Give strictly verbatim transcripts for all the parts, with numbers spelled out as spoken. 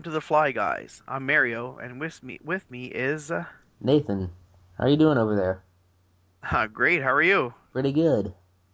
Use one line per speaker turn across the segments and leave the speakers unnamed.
to the Fly Guys. I'm Mario, and with me with me is uh,
Nathan, how are you doing over there?
great. How are you?
Pretty good.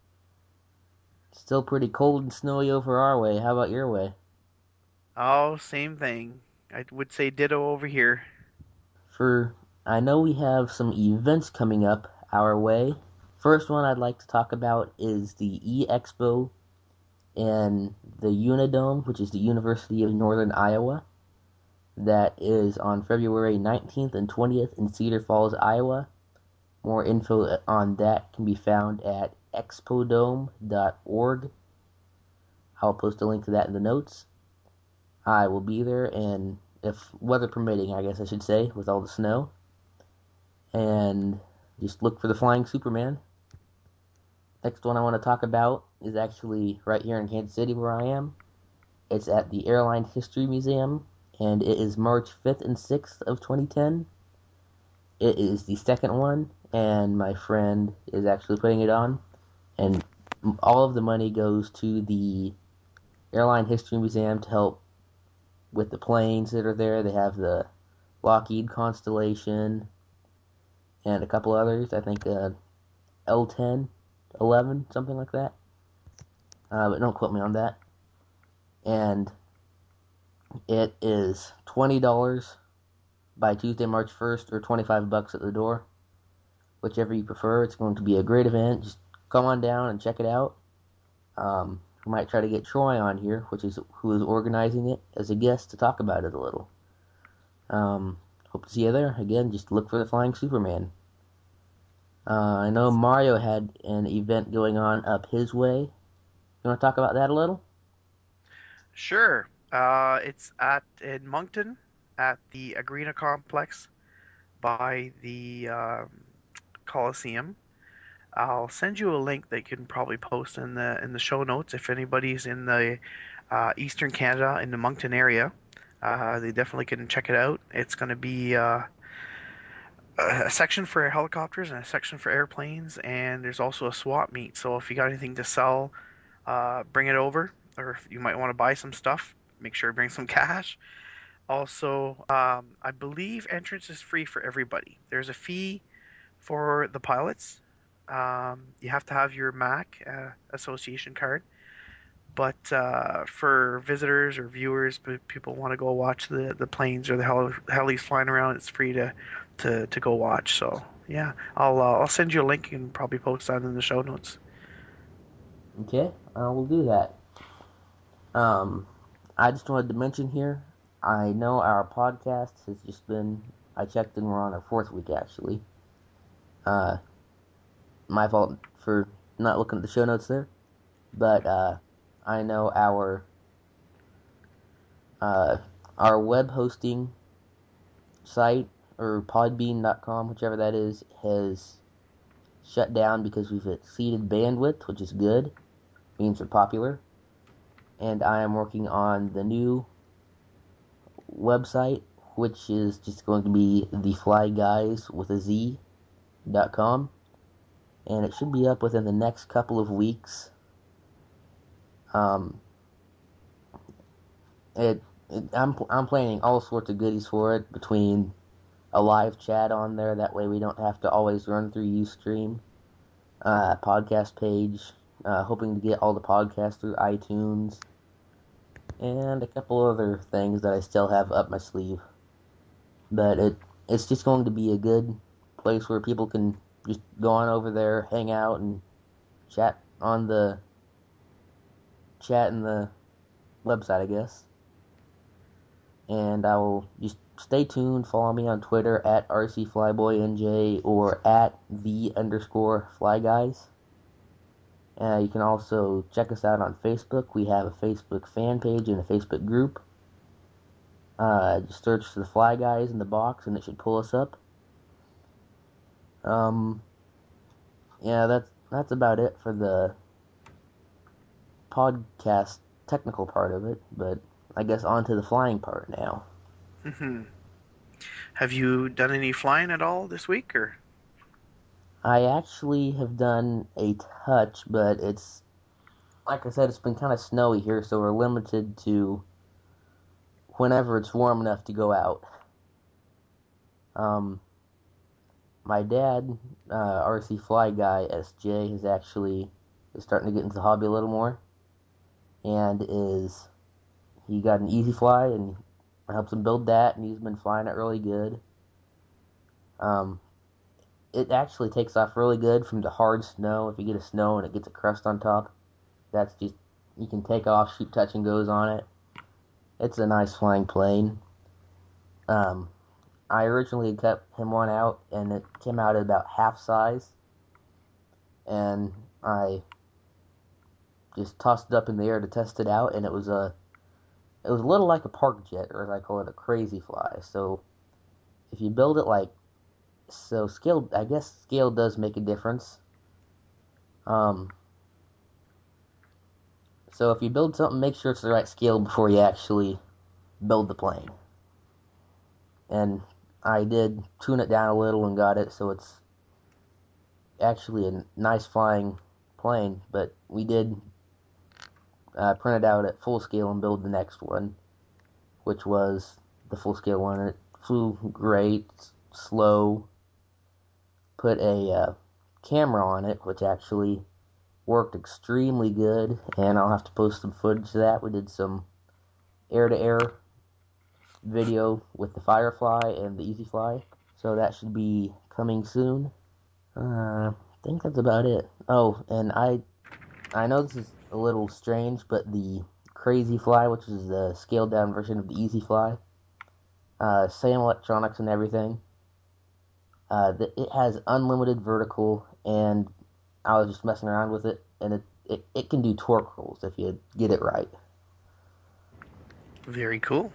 Still pretty cold and snowy over our way. How about your way?
Oh, same thing. I would say ditto over here.
For I know we have some events coming up our way. First one I'd like to talk about is the E-Expo in the Unidome, which is the University of Northern Iowa. That is on February nineteenth and twentieth in Cedar Falls, Iowa. More info on that can be found at expodome dot org. I'll post a link to that in the notes. I will be there, and if weather permitting, I guess I should say, with all the snow. And just look for the Flying Superman. Next one I want to talk about is actually right here in Kansas City where I am. It's at the Airline History Museum, and it is March fifth and sixth of twenty ten. It is the second one, and my friend is actually putting it on. And all of the money goes to the Airline History Museum to help with the planes that are there. They have the Lockheed Constellation and a couple others. I think uh, L ten, eleven, something like that. Uh, but don't quote me on that. And it is twenty dollars by Tuesday, March first, or twenty-five bucks at the door. Whichever you prefer. It's going to be a great event. Just come on down and check it out. Um, we might try to get Troy on here, which is who is organizing it, as a guest to talk about it a little. Um, hope to see you there. Again, just look for the Flying Superman. Uh, I know Mario had an event going on up his way. You want to talk about that a little?
Sure. Uh, it's at in Moncton at the Agrena Complex by the um, Coliseum. I'll send you a link that you can probably post in the in the show notes if anybody's in the uh, Eastern Canada in the Moncton area. Uh, they definitely can check it out. It's going to be uh, a section for helicopters and a section for airplanes, and there's also a swap meet. So if you got anything to sell, uh, bring it over, or if you might want to buy some stuff, make sure you bring some cash. Also, um, I believe entrance is free for everybody. There's a fee for the pilots. Um, you have to have your M A C uh, association card. But uh, for visitors or viewers, people want to go watch the, the planes or the heli- helis flying around, it's free to, to, to go watch. So yeah, I'll uh, I'll send you a link and probably post that in the show notes.
Okay, uh, we'll do that. Um, I just wanted to mention here, I know our podcast has just been, I checked and we're on our fourth week actually. Uh, my fault for not looking at the show notes there. But uh, I know our uh, our web hosting site, or podbean dot com, whichever that is, has shut down because we've exceeded bandwidth, which is good. Means we're popular. And I am working on the new website, which is just going to be the fly guys with a z dot com, and it should be up within the next couple of weeks. Um, it, it I'm I'm planning all sorts of goodies for it, between a live chat on there. That way we don't have to always run through Ustream. Uh, podcast page. Uh, hoping to get all the podcasts through iTunes, and a couple other things that I still have up my sleeve. But it it's just going to be a good place where people can just go on over there, hang out, and chat on the chat in the website, I guess. And I will just stay tuned. Follow me on Twitter at RCFlyboyNJ or at the underscore flyguys. Uh, you can also check us out on Facebook. We have a Facebook fan page and a Facebook group. Uh, just search for the Fly Guys in the box and it should pull us up. Um, yeah, that's that's about it for the podcast technical part of it. But I guess on to the flying part now.
Hmm. Have you done any flying at all this week, or?
I actually have done a touch, but it's, like I said, it's been kind of snowy here, so we're limited to whenever it's warm enough to go out. Um, my dad, uh, R C Fly Guy S J, is actually is starting to get into the hobby a little more, and is he got an Easy Fly and helps him build that, and he's been flying it really good. Um, it actually takes off really good from the hard snow. If you get a snow and it gets a crust on top, that's just you can take off, shoot touch and goes on it. It's a nice flying plane. Um, I originally cut him one out, and it came out at about half size, and I just tossed it up in the air to test it out, and it was a it was a little like a park jet, or as I call it, a crazy fly. So if you build it like so, scale I guess scale does make a difference. Um, so if you build something, make sure it's the right scale before you actually build the plane. And I did tune it down a little and got it so it's actually a nice flying plane, but we did uh, print it out at full scale and build the next one, which was the full scale one. It flew great, slow, put a uh, camera on it, which actually worked extremely good, and I'll have to post some footage of that. We did some air-to-air video with the Firefly and the Easy Fly, so that should be coming soon. Uh, I think that's about it. Oh, and I I know this is a little strange, but the Crazy Fly, which is the scaled down version of the Easy Fly, uh, same electronics and everything. Uh, it has unlimited vertical, and I was just messing around with it, and it, it, it can do torque rolls if you get it right.
Very cool.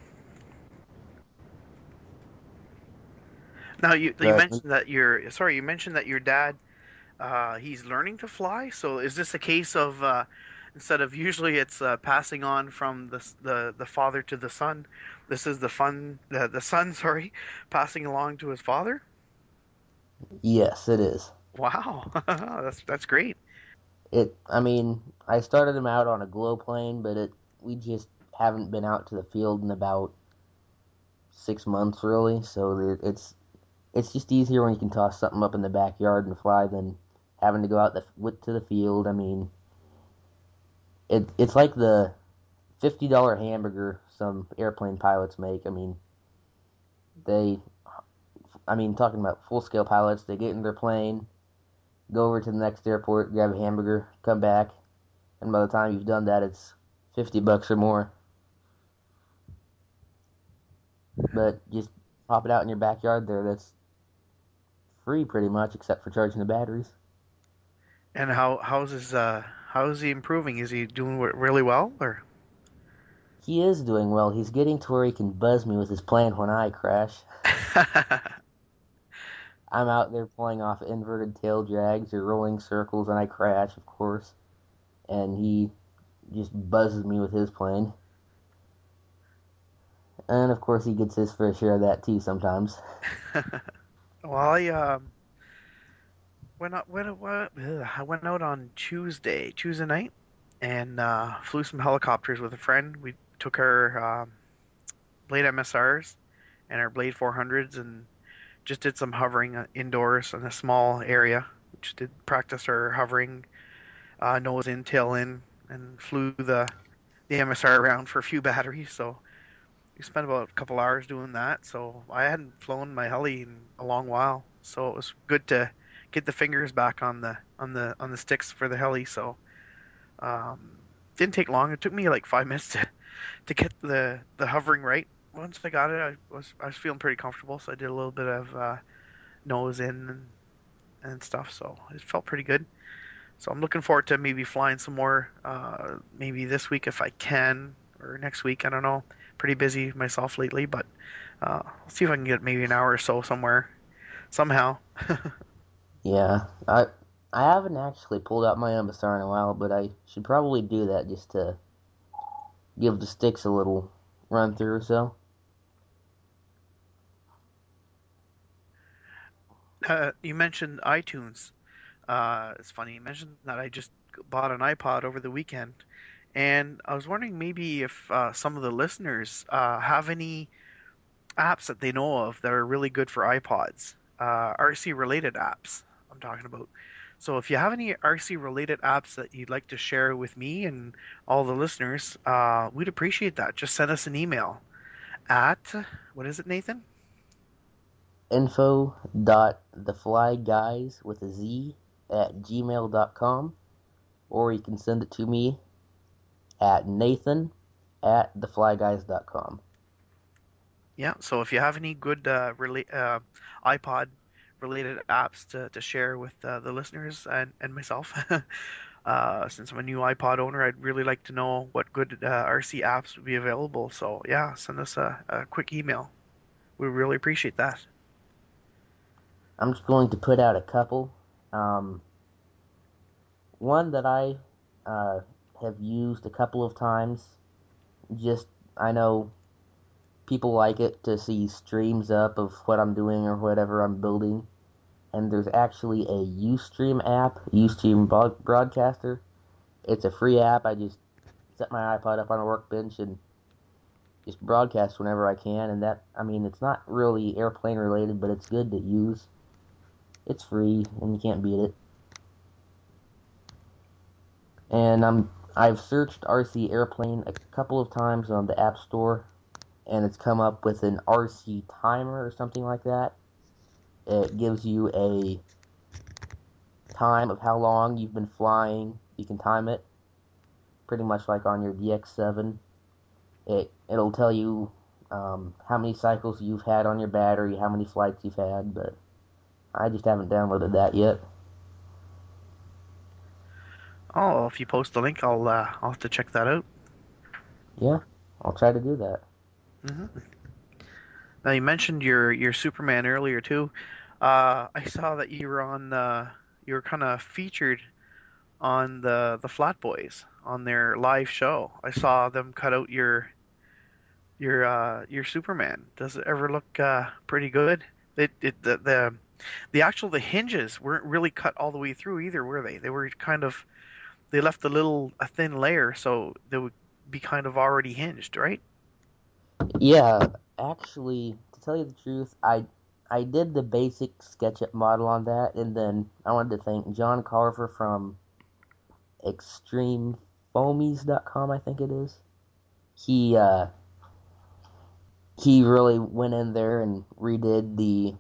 Now you you
But
mentioned that your sorry you mentioned that your dad uh, he's learning to fly. So is this a case of uh, instead of usually it's uh, passing on from the, the the father to the son, this is the fun the the son sorry passing along to his father?
yes, it is.
Wow, that's that's great.
It. I mean, I started him out on a glow plane, but it we just haven't been out to the field in about six months, really. So it's it's just easier when you can toss something up in the backyard and fly than having to go out the, to the field. I mean, it it's like the fifty dollar hamburger some airplane pilots make. I mean, they, I mean, talking about full scale pilots, they get in their plane, go over to the next airport, grab a hamburger, come back, and by the time you've done that, it's fifty bucks or more. But just pop it out in your backyard there. That's free pretty much, except for charging the batteries.
And how how's his uh how is he improving? Is he doing really well or?
He is doing well. He's getting to where he can buzz me with his plane when I crash. I'm out there pulling off inverted tail drags or rolling circles, and I crash, of course. And he just buzzes me with his plane. And of course, he gets his fair share of that too sometimes.
Well, I um went out went, went, ugh, I went out on Tuesday Tuesday night and uh, flew some helicopters with a friend. We took our um, Blade M S Rs and our Blade four hundreds and just did some hovering uh, indoors in a small area. Just did practice our hovering, uh, nose in, tail in, and flew the the M S R around for a few batteries. So we spent about a couple hours doing that. So I hadn't flown my heli in a long while, so it was good to get the fingers back on the on the on the sticks for the heli. So um, didn't take long. It took me like five minutes to to get the the hovering right. Once I got it, I was I was feeling pretty comfortable. So I did a little bit of uh, nose in and, and stuff. So it felt pretty good. So I'm looking forward to maybe flying some more. Uh, maybe this week if I can, or next week. I don't know. Pretty busy myself lately, but uh, I'll see if I can get maybe an hour or so somewhere, somehow.
Yeah, I I haven't actually pulled out my M S R in a while, but I should probably do that just to give the sticks a little run through or so.
Uh, you mentioned iTunes. Uh, it's funny you mentioned that I just bought an iPod over the weekend, And I was wondering maybe if uh, some of the listeners uh, have any apps that they know of that are really good for iPods, uh, R C related apps. I'm talking about. So if you have any R C related apps that you'd like to share with me and all the listeners, uh, we'd appreciate that. Just send us an email at what is it, Nathan?
Info dot theflyguys with a Z at gmail dot com, or you can send it to me at Nathan at theflyguys dot com.
Yeah. So if you have any good uh, rela- uh, iPod related apps to, to share with uh, the listeners and, and myself, uh, since I'm a new iPod owner, I'd really like to know what good uh, R C apps would be available. So yeah, send us a, a quick email. We really appreciate that.
I'm just going to put out a couple. Um, one that I uh, have used a couple of times. Just I know people like it to see streams up of what I'm doing or whatever I'm building. And there's actually a Ustream app, Ustream Broadcaster. It's a free app. I just set my iPod up on a workbench and just broadcast whenever I can. And that, I mean, it's not really airplane related, but it's good to use. It's free, and you can't beat it. And I'm I've searched R C Airplane a couple of times on the App Store, and it's come up with an R C timer or something like that. It gives you a time of how long you've been flying. You can time it, pretty much like on your D X seven. It it'll tell you um, how many cycles you've had on your battery, how many flights you've had, but I just haven't downloaded that yet.
Oh, if you post the link, I'll uh, I'll have to check that out.
Yeah, I'll try to do that.
hmm Now you mentioned your your Superman earlier too. Uh, I saw that you were on uh, you were kind of featured on the the Flat Boys on their live show. I saw them cut out your your uh, your Superman. Does it ever look uh, pretty good? It, it the, the the actual the hinges weren't really cut all the way through either, were they? They were kind of they left a little a thin layer so they would be kind of already hinged, right?
Yeah, actually, to tell you the truth, I I did the basic SketchUp model on that, and then I wanted to thank John Carver from extreme foamies dot com, I think it is. He uh, he really went in there and redid the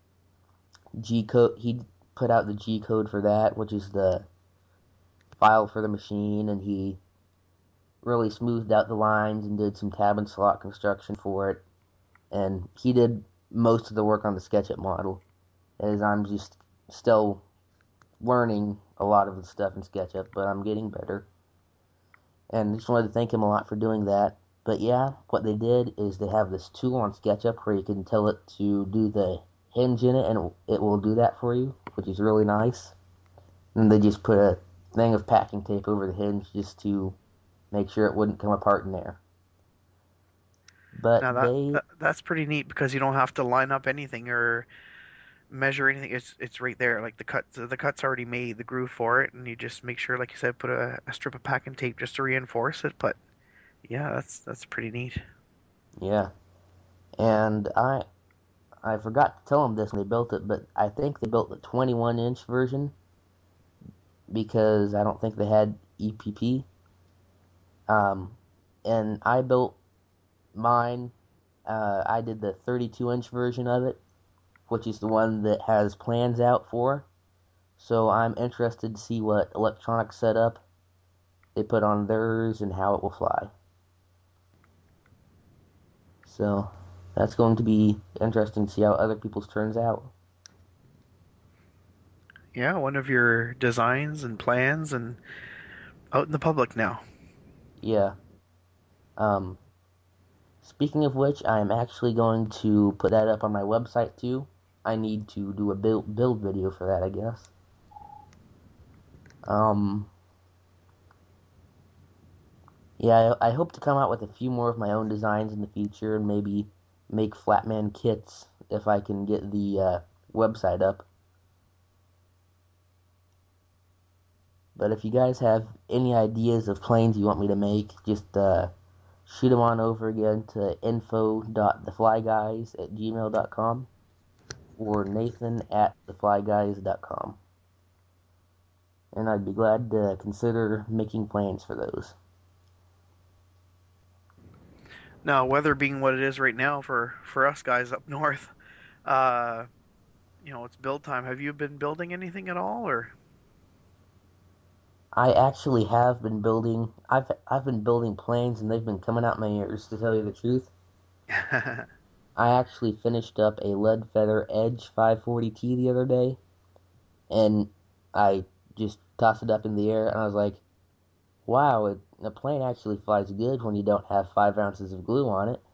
G code. He put out the G code for that, which is the file for the machine, and he really smoothed out the lines and did some tab and slot construction for it. And he did most of the work on the SketchUp model, as I'm just still learning a lot of the stuff in SketchUp, but I'm getting better. And I just wanted to thank him a lot for doing that. But yeah, what they did is they have this tool on SketchUp where you can tell it to do the hinge in it, and it will do that for you, which is really nice. And they just put a thing of packing tape over the hinge just to make sure it wouldn't come apart in there. But
Now that,
they,
that that's pretty neat because you don't have to line up anything or measure anything. It's it's right there. Like the cut the cut's already made, the groove for it, and you just make sure, like you said, put a, a strip of packing tape just to reinforce it. But yeah, that's that's pretty neat.
yeah. And I I forgot to tell them this when they built it, but I think they built the twenty-one inch version because I don't think they had E P P. Um, and I built mine. Uh, I did the thirty-two inch version of it, which is the one that has plans out for. So I'm interested to see what electronic setup they put on theirs and how it will fly. So that's going to be interesting to see how other people's turns out.
Yeah, one of your designs and plans and out in the public now.
Yeah. Um, Speaking of which, I am actually going to put that up on my website too. I need to do a build build video for that, I guess. Um, yeah, I, I hope to come out with a few more of my own designs in the future and maybe make Flatman kits if I can get the uh, website up. But if you guys have any ideas of planes you want me to make, just uh, shoot them on over again to info dot the fly guys at gmail dot com or nathan at the fly guys dot com. And I'd be glad to consider making plans for those.
Now, weather being what it is right now for for us guys up north, uh, you know, it's build time. Have you been building anything at all, or?
I actually have been building. I've I've been building planes, and they've been coming out my ears. To tell you the truth, I actually finished up a Lead Feather Edge five forty T the other day, and I just tossed it up in the air, and I was like, "Wow, it, a plane actually flies good when you don't have five ounces of glue on it."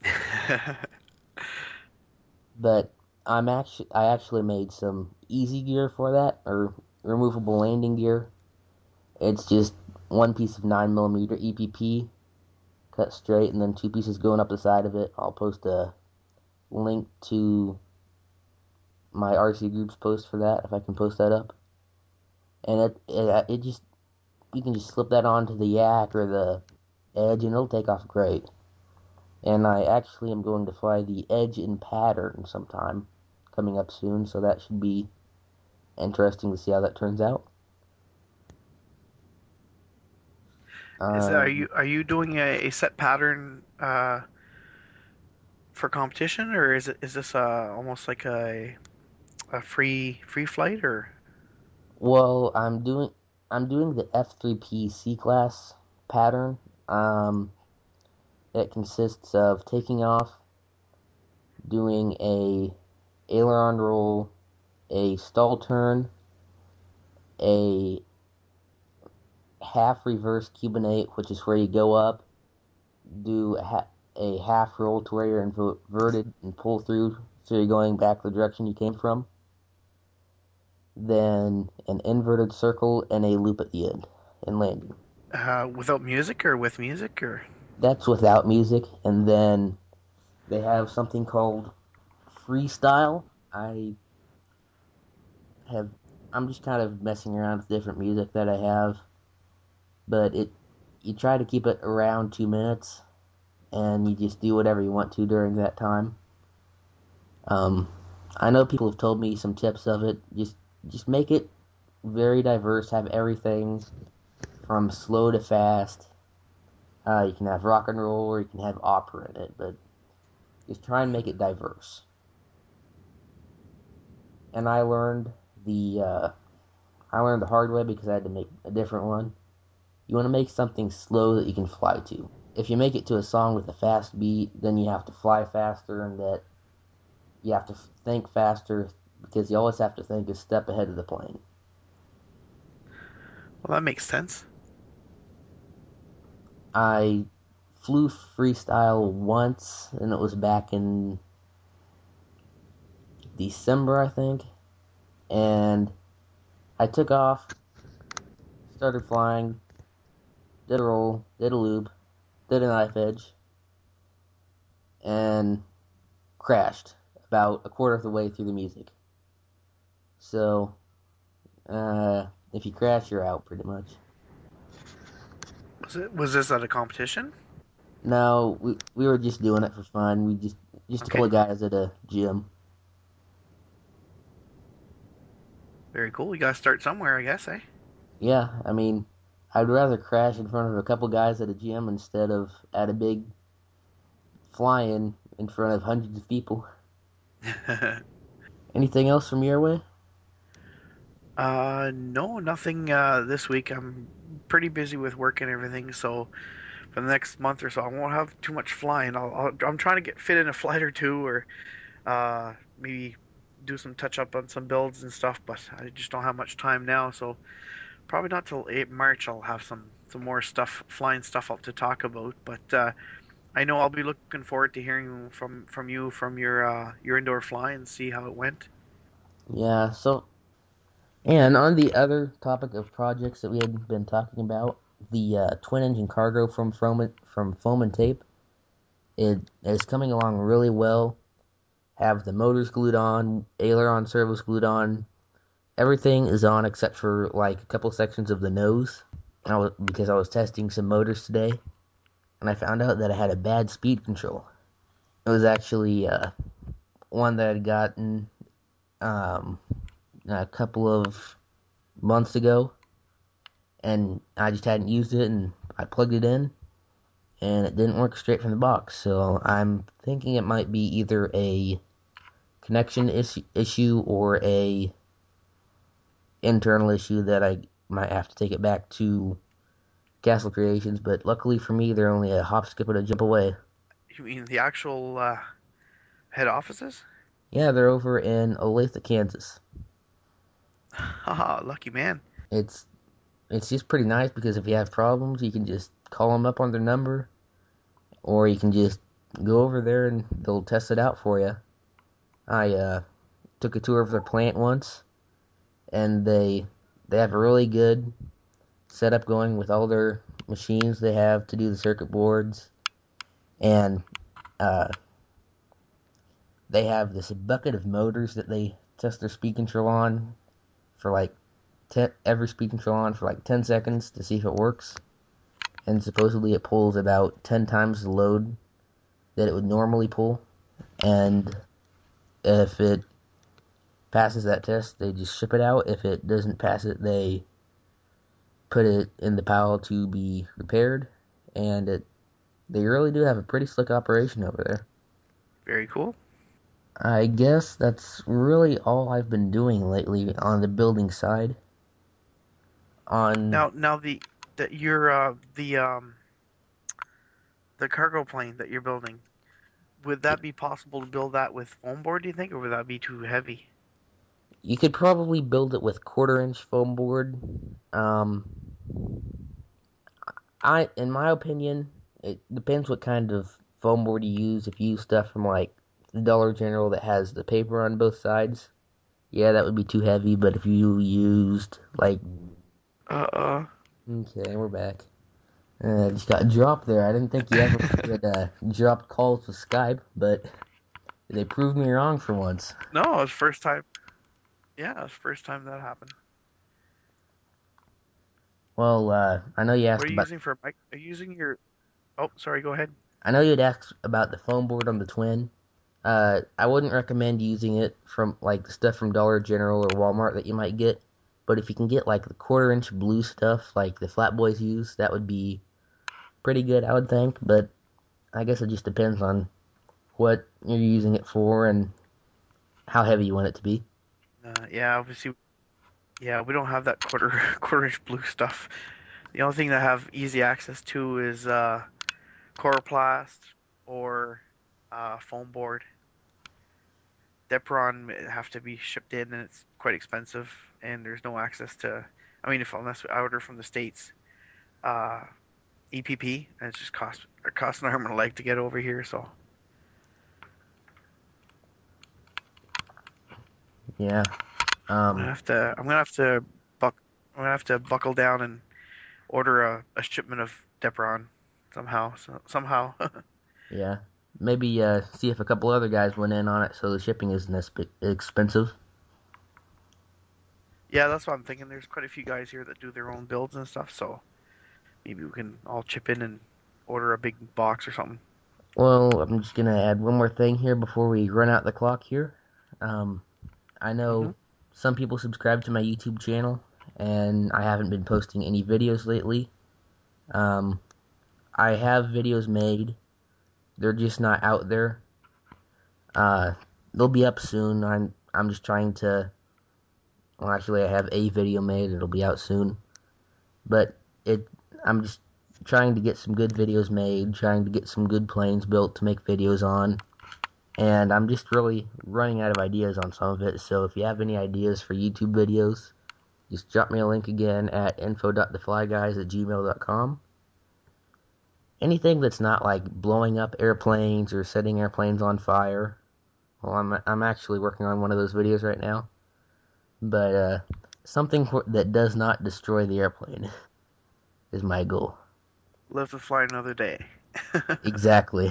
But I'm actually I actually made some easy gear for that, or removable landing gear. It's just one piece of nine millimeter E P P cut straight, and then two pieces going up the side of it. I'll post a link to my R C Group's post for that, if I can post that up. And it, it, it just, you can just slip that onto the yak or the edge, and it'll take off great. And I actually am going to fly the Edge in pattern sometime, coming up soon, so that should be interesting to see how that turns out.
Is that, are
Um,
you are you doing a, a set pattern uh, for competition, or is it is this uh, almost like a a free free flight, or?
well, I'm doing I'm doing the F three P C class pattern. Um, it consists of taking off, doing a aileron roll, a stall turn, a half reverse Cubanate, which is where you go up, do a, ha- a half roll to where you're inverted and pull through, so you're going back the direction you came from. Then an inverted circle and a loop at the end and landing.
Uh, without music or with music, or?
That's without music. And then they have something called freestyle. I have I'm just kind of messing around with different music that I have, but it you try to keep it around two minutes, and you just do whatever you want to during that time. Um, I know people have told me some tips of it. Just just make it very diverse. Have everything from slow to fast. Uh, you can have rock and roll, or you can have opera in it, but just try and make it diverse. And I learned the uh, I learned the hard way because I had to make a different one. You want to make something slow that you can fly to. If you make it to a song with a fast beat, then you have to fly faster, and that you have to think faster, because you always have to think a step ahead of the plane.
Well, that makes sense.
I flew freestyle once, and it was back in December, I think. And I took off, started flying, did a roll, did a loop, did a knife edge, and crashed about a quarter of the way through the music. So, uh, if you crash, you're out pretty much.
Was it was this at a competition?
No, we we were just doing it for fun. We just just a couple
Okay,
of guys at a gym.
very cool. You gotta start somewhere, I guess, eh?
Yeah, I mean, I'd rather crash in front of a couple guys at a gym instead of at a big fly-in in front of hundreds of people. Anything else from your way?
uh, no, nothing uh, this week. I'm pretty busy with work and everything, so for the next month or so, I won't have too much flying. I'll, I'll I'm trying to get fit in a flight or two, or uh, maybe do some touch up on some builds and stuff, but I just don't have much time now. So probably not till eight March I'll have some some more stuff, flying stuff up to talk about. But uh, I know I'll be looking forward to hearing from from you from your uh, your indoor fly and see how it went.
Yeah, so, and on the other topic of projects that we had been talking about, the uh, twin engine cargo from Foam, from Foam and Tape, it is coming along really well. Have the motors glued on, aileron servos glued on, everything is on except for like a couple sections of the nose. I was, because I was testing some motors today, and I found out that I had a bad speed control. It was actually uh, one that I'd gotten um, a couple of months ago, and I just hadn't used it, and I plugged it in, and it didn't work straight from the box. So I'm thinking it might be either a connection is- issue or a internal issue that I might have to take it back to Castle Creations. But luckily for me, they're only a hop, skip, and a jump away.
You mean the actual uh, head offices?
Yeah, they're over in Olathe, Kansas.
Haha, lucky man.
It's it's just pretty nice because if you have problems, you can just call them up on their number, or you can just go over there and they'll test it out for you. I uh, took a tour of their plant once, and they they have a really good setup going with all their machines they have to do the circuit boards, and uh, they have this bucket of motors that they test their speed control on for like ten, every speed control on for like ten seconds to see if it works. And supposedly it pulls about ten times the load that it would normally pull. And if it passes that test, they just ship it out. If it doesn't pass it, they put it in the pile to be repaired. And it they really do have a pretty slick operation over there.
Very cool.
I guess that's really all I've been doing lately on the building side. On
Now, now the that you're uh, the um the cargo plane that you're building. Would that be possible to build that with foam board? Do you think, or would that be too heavy?
You could probably build it with quarter inch foam board. Um, I, in my opinion, it depends what kind of foam board you use. If you use stuff from like the Dollar General that has the paper on both sides, yeah, that would be too heavy. But if you used like,
Uh uh.
okay, we're back. Uh, just got dropped there. I didn't think you ever would uh, drop calls with Skype, but they proved me wrong for once.
No, it's first time. Yeah, it's first time that happened.
Well, uh, I know you
What
asked
are you
about.
using for mic? Are you using your? Oh, sorry. Go ahead.
I know you'd asked about the foam board on the Twin. Uh, I wouldn't recommend using it from like the stuff from Dollar General or Walmart that you might get. But if you can get like the quarter inch blue stuff like the Flat Boys use, that would be pretty good, I would think. But I guess it just depends on what you're using it for and how heavy you want it to be.
Uh, yeah, obviously. Yeah, we don't have that quarter quarter inch blue stuff. The only thing that I have easy access to is uh, Coroplast or uh, foam board. Depron have to be shipped in, and it's quite expensive. And there's no access to. I mean, if unless I order from the states, uh, E P P, and it's just cost it costs an arm and a leg to get over here. So
Yeah.
I'm gonna
Um.
have to. I'm gonna have to buck. I'm gonna have to buckle down and order a, a shipment of Depron somehow. So, somehow.
Yeah. Maybe uh, see if a couple other guys went in on it, so the shipping isn't as expensive.
Yeah, that's what I'm thinking. There's quite a few guys here that do their own builds and stuff, so maybe we can all chip in and order a big box or something.
Well, I'm just gonna add one more thing here before we run out the clock here. Um, I
Mm-hmm.
know some people subscribe to my YouTube channel, and I haven't been posting any videos lately. Um, I have videos made, they're just not out there. Uh, they'll be up soon. I'm I'm just trying to. Well, actually, I have a video made. It'll be out soon, but it. I'm just trying to get some good videos made, trying to get some good planes built to make videos on. And I'm just really running out of ideas on some of it, so if you have any ideas for YouTube videos, just drop me a link again at info dot the fly guys at gmail dot com. Anything that's not like blowing up airplanes or setting airplanes on fire. Well, I'm I'm actually working on one of those videos right now. But uh, something for, that does not destroy the airplane is my goal.
Live to fly another day.
Exactly.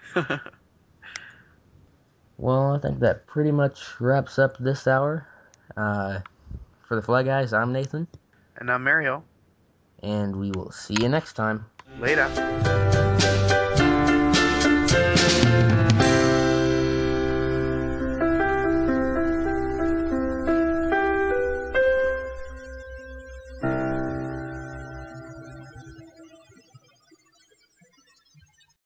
Well, I think that pretty much wraps up this hour. Uh, for the Fly Guys, I'm Nathan.
And I'm Mario.
And we will see you next time.
Later.